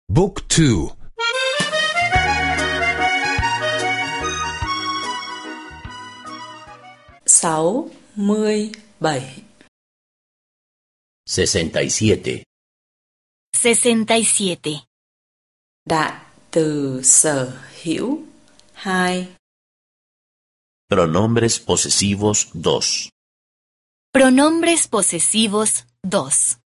Book 2. 67. 67. 67. Đại từ sở hữu 2. Pronombres posesivos 2. Pronombres posesivos 2.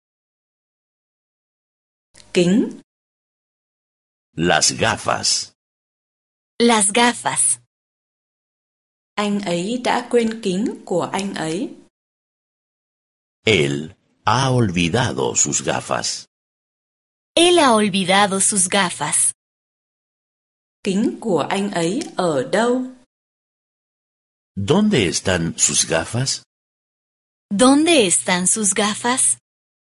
Kính, Las gafas. Las gafas. anh ấy đã quên kính của anh ấy. Él ha olvidado sus gafas. Él ha olvidado sus gafas. Kính của anh ấy ở đâu? ¿Dónde están sus gafas? ¿Dónde están sus gafas?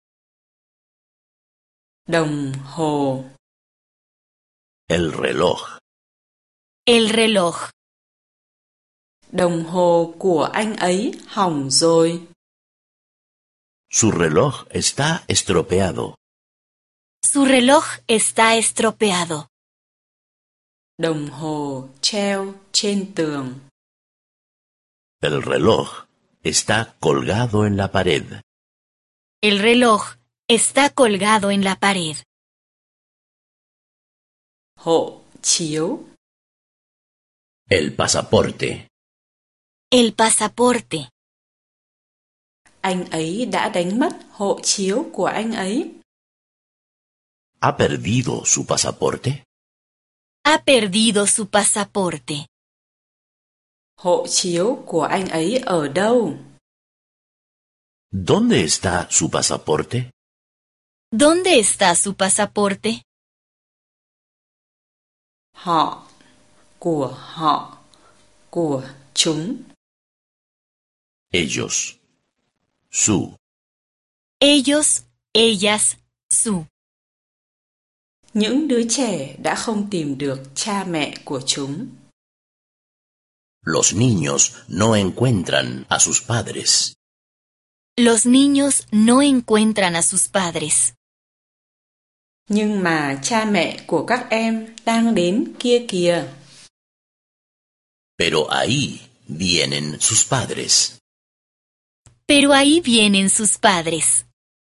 Đồng hồ, El reloj. El reloj. đồng hồ của anh ấy hỏng rồi. Su reloj está estropeado. Su reloj está estropeado. Đồng hồ treo trên tường. El reloj está colgado en la pared. El reloj está colgado en la pared. Hộ chiếu, El pasaporte. El pasaporte. anh ấy đã đánh mất hộ chiếu của anh ấy. ¿Ha perdido su pasaporte? Ha perdido su pasaporte. Hộ chiếu của anh ấy ở đâu? ¿Dónde está su pasaporte? ¿Dónde está su pasaporte? Họ, của chúng. Ellos. Su. Ellos, ellas, su. Những đứa trẻ đã không tìm được cha mẹ của chúng. Los niños no encuentran a sus padres. Los niños no encuentran a sus padres. Nhưng mà cha mẹ của các em đang đến kia kìa. Pero ahí vienen sus padres. Pero ahí vienen sus padres.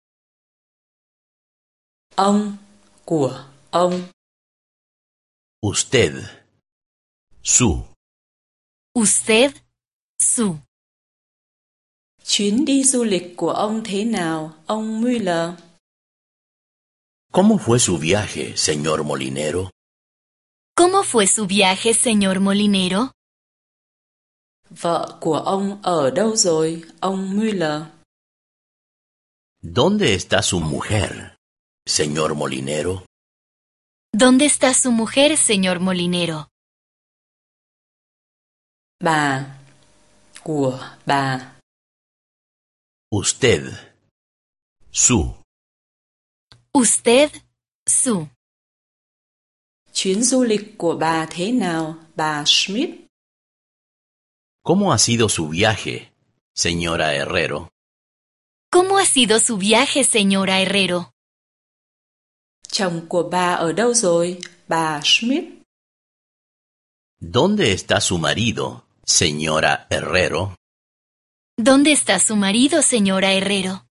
Ông, của ông. Usted. Su. Usted, su. Chuyến đi du lịch của ông thế nào, ông Müller? ¿Cómo fue su viaje, señor Molinero? ¿Cómo fue su viaje, señor Molinero? Vợ của ông ở đâu rồi, ông Müller? ¿Dónde está su mujer, señor Molinero? ¿Dónde está su mujer, señor Molinero? Bà, của bà. Usted. Su. Usted, su. Chuyến du lịch của bà thế nào, bà Schmidt? ¿Cómo ha sido su viaje, señora Herrero? ¿Cómo ha sido su viaje, señora Herrero? Chồng của bà ở đâu rồi, bà Schmidt? ¿Dónde está su marido, señora Herrero? ¿Dónde está su marido, señora Herrero?